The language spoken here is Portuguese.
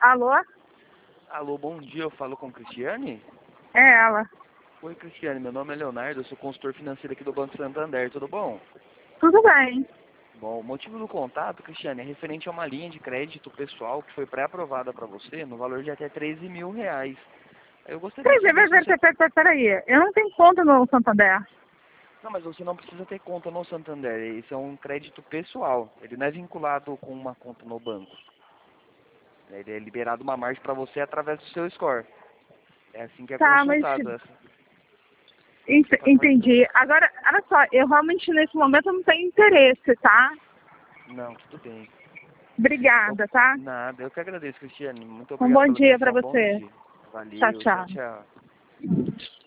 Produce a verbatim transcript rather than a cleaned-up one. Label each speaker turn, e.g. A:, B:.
A: Alô?
B: Alô, bom dia, eu falo com Cristiane?
A: É ela.
B: Oi, Cristiane, meu nome é Leonardo, eu sou consultor financeiro aqui do Banco Santander, tudo bom?
A: Tudo bem.
B: Bom, o motivo do contato, Cristiane, é referente a uma linha de crédito pessoal que foi pré-aprovada para você no valor de até treze mil reais. Eu gostaria
A: Peraí,
B: de saber se você...
A: peraí, peraí, peraí. Eu não tenho conta no Santander.
B: Não, mas você não precisa ter conta no Santander, isso é um crédito pessoal, ele não é vinculado com uma conta no banco. Ele é liberado uma margem para você através do seu score. É assim que é
A: Tá, mas...
B: consultado essa.
A: ent-
B: Pode, pode...
A: Entendi. Agora, olha só, eu realmente nesse momento não tenho interesse, tá?
B: Não, tudo bem. Eu,
A: Obrigada, tá?
B: nada, eu que agradeço, Cristiane. Muito
A: Um
B: obrigado
A: bom
B: pela
A: dia pra
B: atenção. Bom
A: você.
B: dia.
A: Tchau,
B: Valeu, tchau,
A: tchau.
B: tchau.